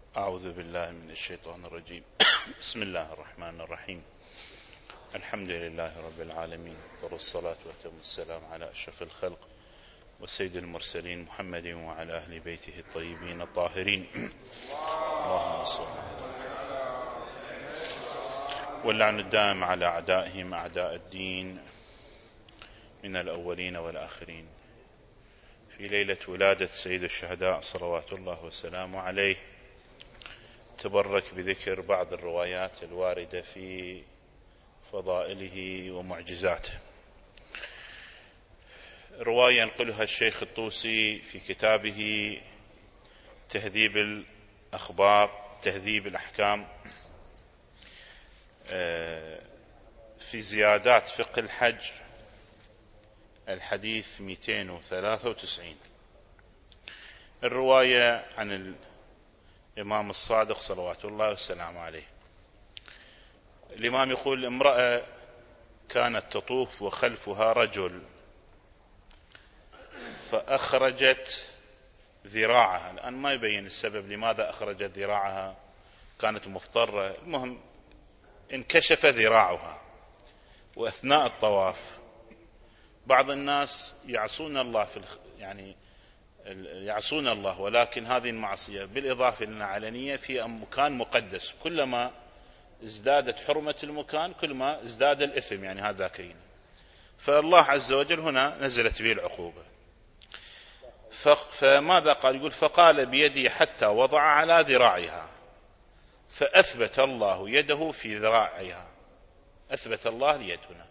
أعوذ بالله من الشيطان الرجيم. بسم الله الرحمن الرحيم. الحمد لله رب العالمين، والصلاة والسلام على أشرف الخلق وسيد المرسلين محمد وعلى أهل بيته الطيبين الطاهرين. اللهم صل واللعن الدائم على أعدائهم أعداء الدين من الأولين والآخرين. في ليلة ولادة سيد الشهداء صلوات الله وسلامه عليه تبرك بذكر بعض الروايات الواردة في فضائله ومعجزاته. رواية ينقلها الشيخ الطوسي في كتابه تهذيب الأخبار تهذيب الأحكام في زيادات فقه الحج الحديث 293. الرواية عن الإمام الصادق صلوات الله وسلامه عليه. الإمام يقول: امرأة كانت تطوف وخلفها رجل فأخرجت ذراعها. الآن ما يبين السبب لماذا أخرجت ذراعها، كانت مضطرة، المهم انكشف ذراعها. وأثناء الطواف بعض الناس يعصون الله يعصون الله، ولكن هذه المعصية بالإضافة إلى علنية في مكان مقدس، كلما ازدادت حرمة المكان كلما ازداد الإثم، هذا ذاكرين. فالله عز وجل هنا نزلت به العقوبة. فماذا قال؟ يقول: فقال بيدي حتى وضع على ذراعها فأثبت الله يده في ذراعها. أثبت الله اليد هنا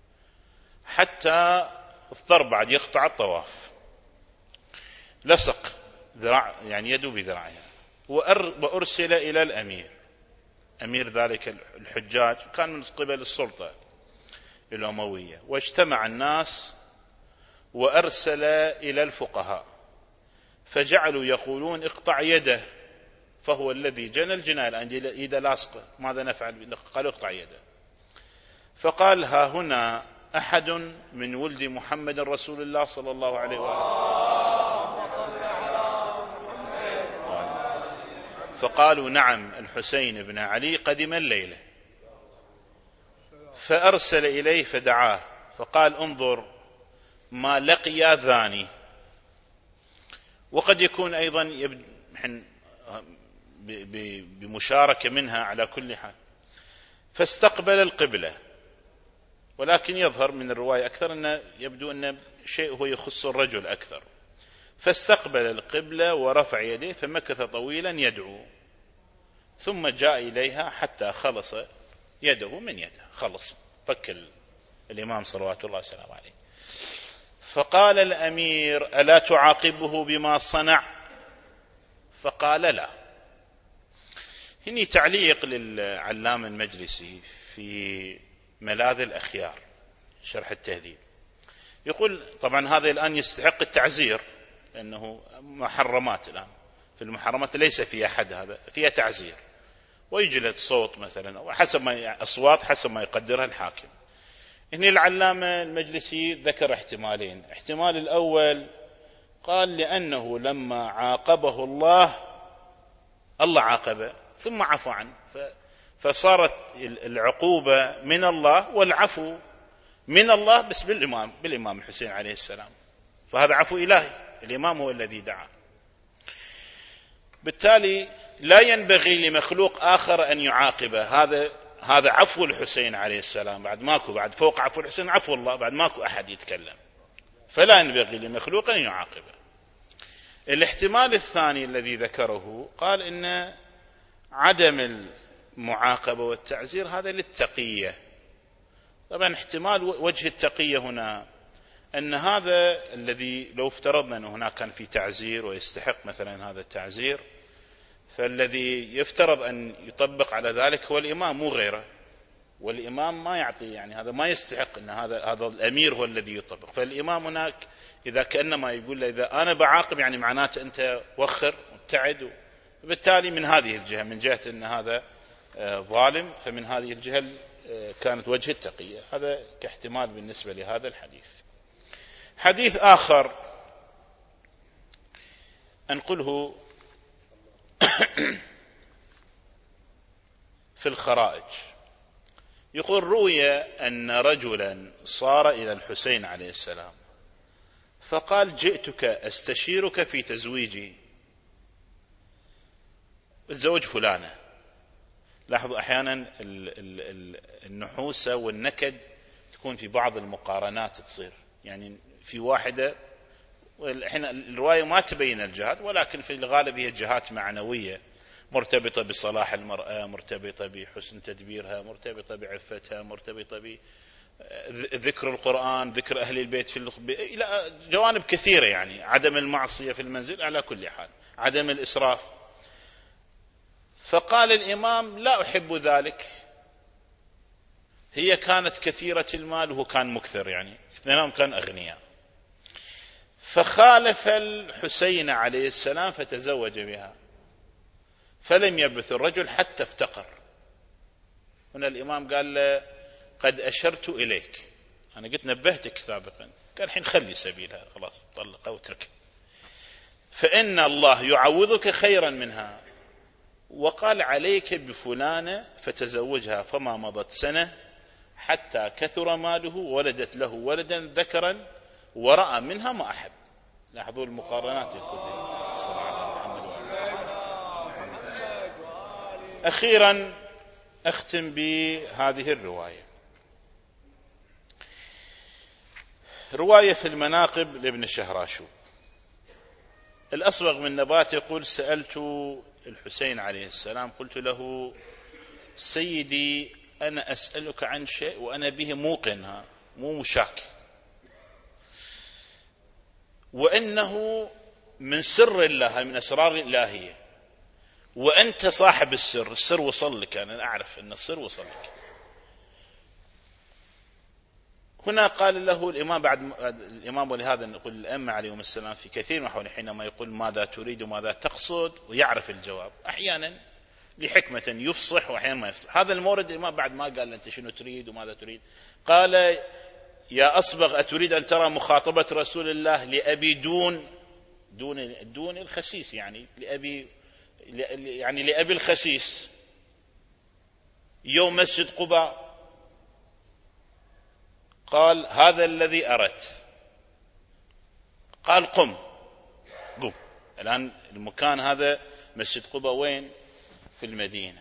حتى اضطر بعد يقطع الطواف، لصق ذراع يده بذراعها. وأرسل إلى الأمير، أمير ذلك الحجاج كان من قبل السلطة الأموية، واجتمع الناس وأرسل إلى الفقهاء فجعلوا يقولون: اقطع يده، فهو الذي جنى الجناية، الآن يده لاصقة، ماذا نفعل؟ قالوا: اقطع يده. فقال: ها هنا أحد من ولد محمد رسول الله صلى الله عليه وآله. فقالوا: نعم، الحسين بن علي قدم الليلة. فأرسل إليه فدعاه فقال: انظر ما لقي ذاني. وقد يكون أيضا بمشاركة منها على كل حال. فاستقبل القبلة، ولكن يظهر من الرواية أكثر أنه يبدو أن شيء هو يخص الرجل أكثر. فاستقبل القبلة ورفع يديه فمكث طويلا يدعو، ثم جاء إليها حتى خلص يده من يده، خلص فك الإمام صلوات الله وسلامه عليه. فقال الأمير: ألا تعاقبه بما صنع؟ فقال: لا. هني تعليق للعلامة المجلسي في ملاذ الأخيار شرح التهذيب، يقول: طبعا هذا الآن يستحق التعزير، لأنه محرمات. الآن في المحرمات ليس فيها حد، هذا فيها تعزير ويجلد صوت مثلا، وحسب ما أصوات حسب ما يقدرها الحاكم. هنا العلامة المجلسي ذكر احتمالين. احتمال الأول قال: لأنه لما عاقبه الله عاقبه ثم عفو عنه، فصارت العقوبة من الله والعفو من الله، بس بالإمام الحسين عليه السلام، فهذا عفو إلهي، الإمام هو الذي دعا. بالتالي لا ينبغي لمخلوق آخر أن يعاقبه. هذا عفو الحسين عليه السلام، بعد فوق عفو الحسين عفو الله، بعد ماكو أحد يتكلم، فلا ينبغي لمخلوق أن يعاقبه. الاحتمال الثاني الذي ذكره قال إن عدم المعاقبة والتعزير هذا للتقية. طبعا احتمال وجه التقية هنا أن هذا الذي لو افترضنا أن هناك كان في تعزير ويستحق مثلا هذا التعزير، فالذي يفترض أن يطبق على ذلك هو الإمام مو غيره، والإمام ما يعطي، هذا ما يستحق أن هذا الأمير هو الذي يطبق. فالإمام هناك إذا كأنما يقول له إذا أنا بعاقب معناته أنت وخر وابتعد، بالتالي من هذه الجهة، من جهة أن هذا ظالم، فمن هذه الجهة كانت وجه التقية. هذا كاحتمال بالنسبة لهذا الحديث. حديث آخر أنقله في الخرائج، يقول روي أن رجلا صار إلى الحسين عليه السلام فقال جئتك أستشيرك في تزويجي، الزوج فلانة. لاحظوا أحيانا النحوسة والنكد تكون في بعض المقارنات تصير، يعني في واحدة، الحين الرواية ما تبين الجهات، ولكن في الغالب هي جهات معنوية مرتبطة بصلاح المرأة، مرتبطة بحسن تدبيرها، مرتبطة بعفتها، مرتبطة بذكر القرآن، ذكر أهل البيت إلى جوانب كثيرة، يعني عدم المعصية في المنزل، على كل حال عدم الإسراف. فقال الإمام لا أحب ذلك، هي كانت كثيرة المال وهو كان مكثر، يعني اثنينهم كان أغنياء. فخالف الحسين عليه السلام فتزوج بها، فلم يبث الرجل حتى افتقر. هنا الإمام قال له قد أشرت إليك، أنا قلت نبهتك سابقا، قال الحين خلي سبيلها، خلاص طلقها واتركها، فإن الله يعوضك خيرا منها. وقال عليك بفلانة فتزوجها، فما مضت سنة حتى كثر ماله، ولدت له ولدا ذكرا ورأى منها ما أحب. لاحظوا المقارنات الكلية. صلى الله على محمد وعلى آله. أخيرا أختم بهذه الرواية، رواية في المناقب لابن شهراشوب. الأصبغ من نبات يقول سألت الحسين عليه السلام قلت له سيدي أنا أسألك عن شيء وأنا به موقنها، مو مشاك، وإنه من سر الله، من أسرار الإلهية، وأنت صاحب السر، السر وصل لك، أنا أعرف أن السر وصل لك. هنا قال له الإمام بعد الإمام، ولهذا نقول الأئمة عليهم السلام في كثير من الأحوال حينما يقول ماذا تريد وماذا تقصد ويعرف الجواب، أحيانا لحكمة يفصح وأحيانا ما يفصح. هذا المورد الإمام بعد ما قال أنت شنو تريد وماذا تريد، قال يا أصبغ أتريد أن ترى مخاطبة رسول الله لأبي دون الخسيس، يعني لأبي، يعني لأبي الخسيس يوم مسجد قباء. قال هذا الذي أردت. قال قم. الآن المكان هذا مسجد قباء وين؟ في المدينة،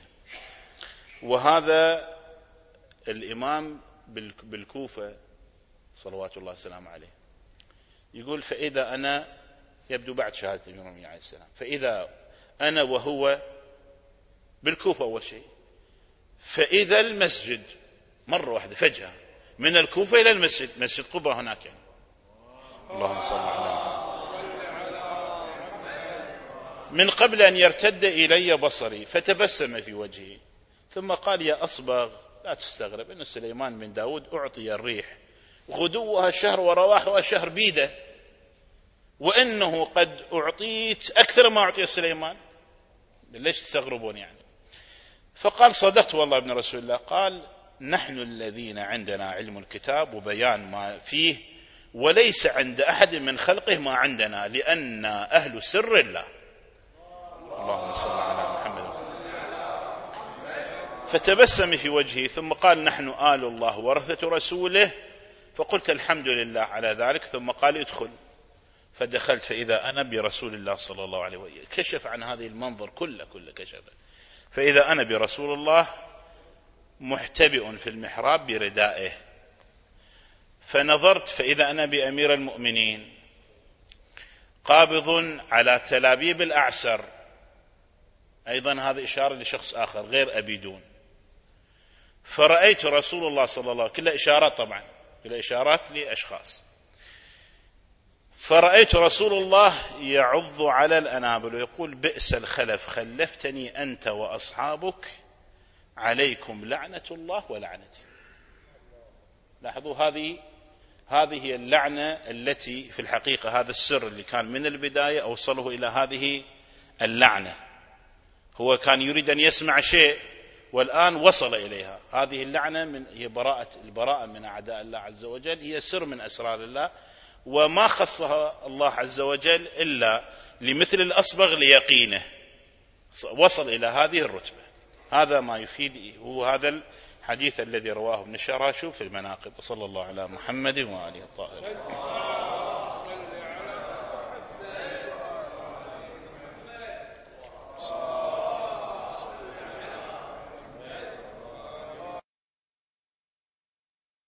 وهذا الإمام بالكوفة صلوات الله وسلامه عليه. يقول فإذا أنا، يبدو بعد شهادة الإمام عليه السلام، فإذا أنا وهو بالكوفة أول شيء، فإذا المسجد مرة واحدة فجأة من الكوفة إلى المسجد، مسجد قباء هناك يعني. اللهم صل على محمد. من قبل أن يرتد إلي بصري فتبسم في وجهي، ثم قال يا أصبغ لا تستغرب أن سليمان بن داود أعطي الريح غدوها شهر ورواحها شهر بيده، وأنه قد أعطيت أكثر ما أعطي سليمان، ليش تستغربون يعني؟ فقال صدقت والله ابن رسول الله. قال نحن الذين عندنا علم الكتاب وبيان ما فيه، وليس عند أحد من خلقه ما عندنا، لأن أهل سر الله. اللهم صل على محمد. فتبسم في وجهي ثم قال نحن آل الله ورثة رسوله، فقلت الحمد لله على ذلك. ثم قال ادخل، فدخلت فإذا أنا برسول الله صلى الله عليه وسلم. كشف عن هذه المنظر كله كشف، فإذا أنا برسول الله محتبئ في المحراب بردائه، فنظرت فإذا أنا بأمير المؤمنين قابض على تلابيب الأعسر، أيضا هذا إشارة لشخص آخر غير أبي دون. فرأيت رسول الله صلى الله عليه وسلم، كلها إشارات طبعا، كلها إشارات لأشخاص. فرأيت رسول الله يعض على الأنابل ويقول بئس الخلف خلفتني أنت وأصحابك، عليكم لعنة الله ولعنتي. لاحظوا هذه هي اللعنة التي في الحقيقة هذا السر اللي كان من البداية أوصله إلى هذه اللعنة. هو كان يريد أن يسمع شيء والآن وصل إليها. هذه اللعنة هي البراءة من أعداء الله عز وجل، هي سر من أسرار الله، وما خصها الله عز وجل إلا لمثل الأصبغ ليقينه، وصل إلى هذه الرتبة. هذا ما يفيد، هو هذا الحديث الذي رواه ابن شراشو في المناقب. صلى الله على محمد وآله الطاهرين.